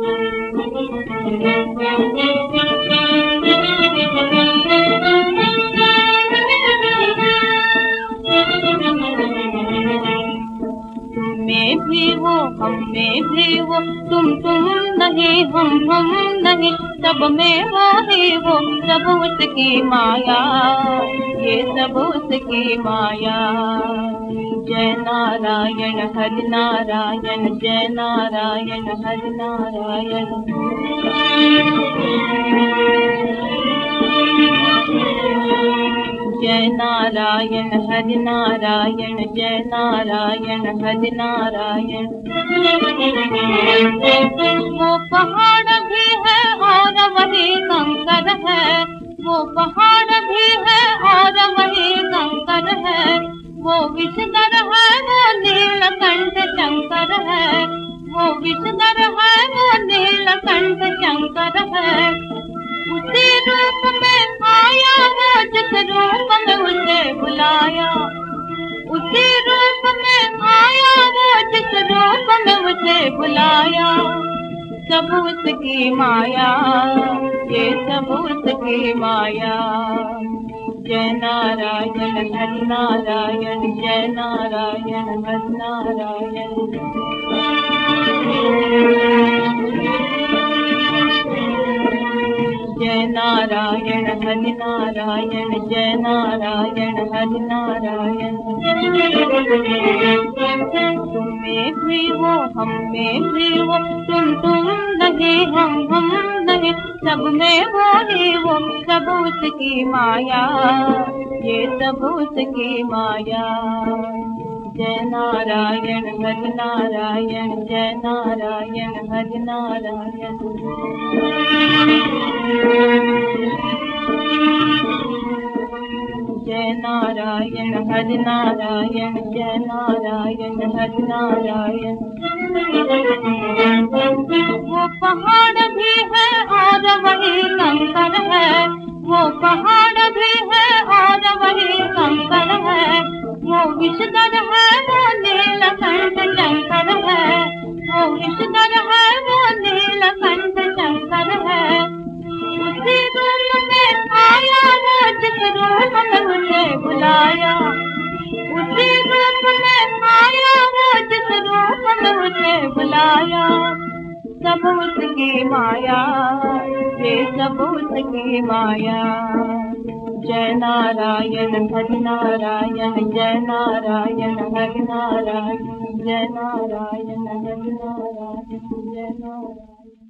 में भी वो हम में भी वो, तुम नहीं हम नहीं, सब में वो ही वो, सब उसकी माया, ये सब उसकी माया। जय नारायण हरि नारायण, जय नारायण हरि नारायण। जय नारायण हरि नारायण, जय नारायण हरि नारायण। वो पहाड़ भी है और वही कंकर है, वो पहाड़ भी है और वही कंकर है। वो विषधर है वो नीलकंठ शंकर है, वो विषधर है वो नीलकंठ शंकर है। उसी रूप में आया वो जिस रूप में उसे बुलाया, उसी रूप में आया वो जिस रूप में उसे बुलाया। सब उसकी माया, ये सब उसकी माया। जय नारायण हरि नारायण, जय नारायण हरि नारायण। जय नारायण हरि नारायण, जय नारायण हरि नारायण। तुम्हें भी वो हम में भी वो, तुम नहीं हम नहीं, सब में वो ही वो, सब उसकी माया, ये सब उसकी माया। जय नारायण हरि नारायण, जय नारायण हरि नारायण। जय नारायण हरि नारायण, जय नारायण हरि नारायण। वो पहाड़ भी है और वही कंकर है, वो पहाड़ भी है और वही कंकर है। वो विषधर है वो नीलकंठ शंकर है, वो विषधर है वो नीलकंठ शंकर है। उसी रूप में आया वो जिस रूप में उसे बुलाया, उसी रूप में आया वो जिस रूप में उसे बुलाया। सब उसकी माया, ये सब उसकी माया। जय नारायण हरि नारायण, जय नारायण हरि नारायण, जय नारायण हरि नारायण, जय नारायण।